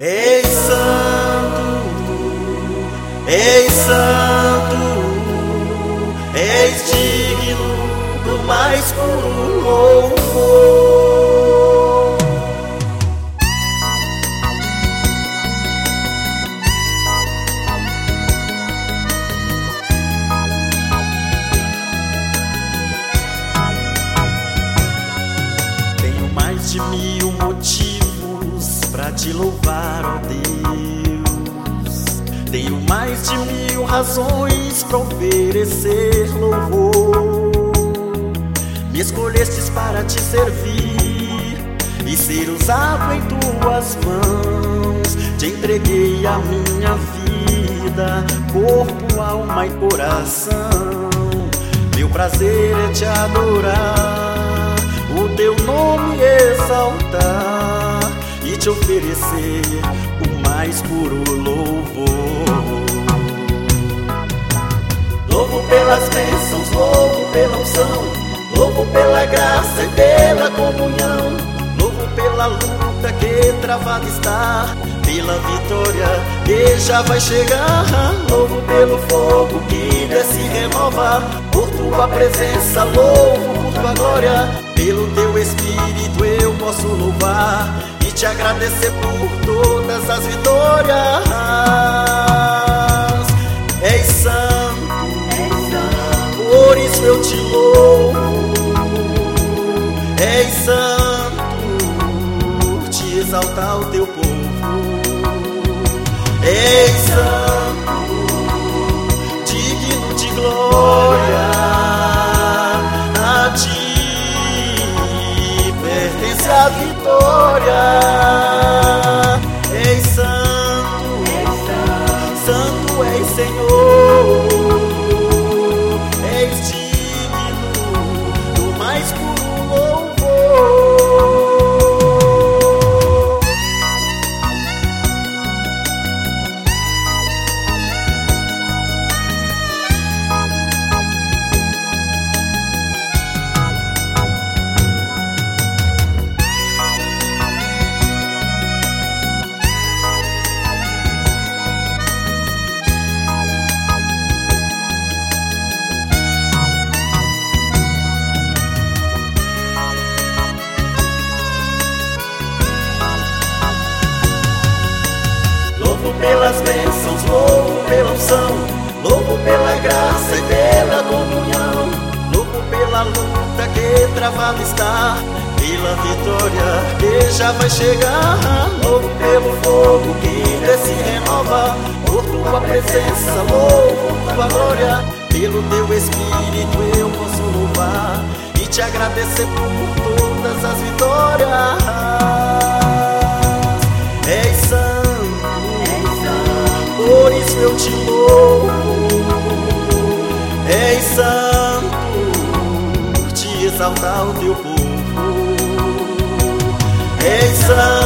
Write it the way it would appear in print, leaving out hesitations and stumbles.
Ei santo, ei santo, és digno do mais puro louvor. Tenho mais de 1000 motivos pra te louvar, ó Deus. Tenho mais de 1000 razões pra oferecer louvor. Me escolhestes para te servir e ser usado em tuas mãos. Te entreguei a minha vida, corpo, alma e coração. Meu prazer é te adorar, o teu nome exaltar e te oferecer o mais puro louvor. Louvo pelas bênçãos, louvo pela unção, louvo pela graça e pela comunhão. Louvo pela luta que travada está, pela vitória que já vai chegar. Louvo pelo fogo que desce e renova, por tua presença louvo por tua glória. Pelo teu Espírito eu posso louvar e te agradecer por todas as vitórias. És santo, por isso eu te louvo. És santo, te exaltar o teu povo. És santo, digno de glória. A ti pertence a vitória. És santo, santo és Senhor. És digno do mais puro louvor. Louvo pelas bênçãos, louvo pela unção, louvo pela graça e pela comunhão. Louvo pela luta que travada está, pela vitória que já vai chegar. Louvo pelo fogo que desce e renova, por tua presença louvo tua glória. Pelo teu Espírito eu posso louvar e te agradecer por todas as vitórias. És santo, por isso eu te louvo. És santo, te exaltar o teu povo. És santo,